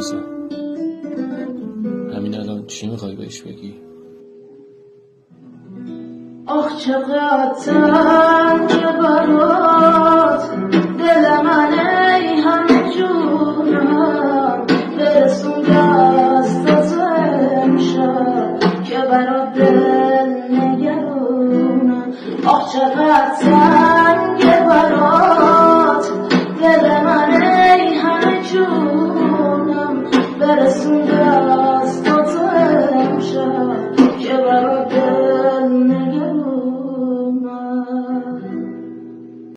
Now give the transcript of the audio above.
عزیزم. همین الان چی میخوای بهش بگی؟ آخ چقدر تنگ برات دل من، ای همه جونم برسون دست امشب که برات دل نگرونم. آخ چقدر تنگ برات دل من، ای همه جونم برسون